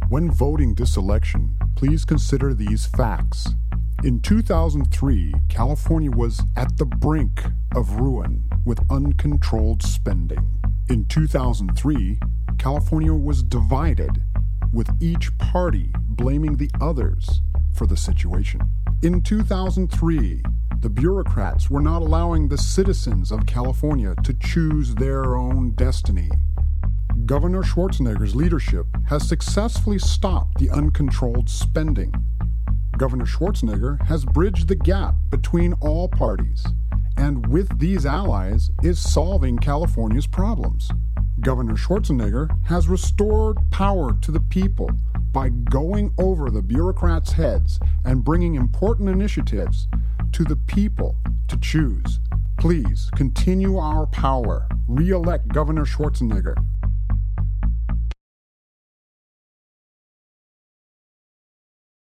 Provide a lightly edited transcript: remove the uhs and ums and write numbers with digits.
When voting this election, please consider these facts. In 2003, California was at the brink of ruin with uncontrolled spending. In 2003, California was divided, with each party blaming the others for the situation. In 2003, the bureaucrats were not allowing the citizens of California to choose their own destiny. Governor Schwarzenegger's leadership has successfully stopped the uncontrolled spending. Governor Schwarzenegger has bridged the gap between all parties, and with these allies is solving California's problems. Governor Schwarzenegger has restored power to the people by going over the bureaucrats' heads and bringing important initiatives to the people to choose. Please continue our power. Re-elect Governor Schwarzenegger.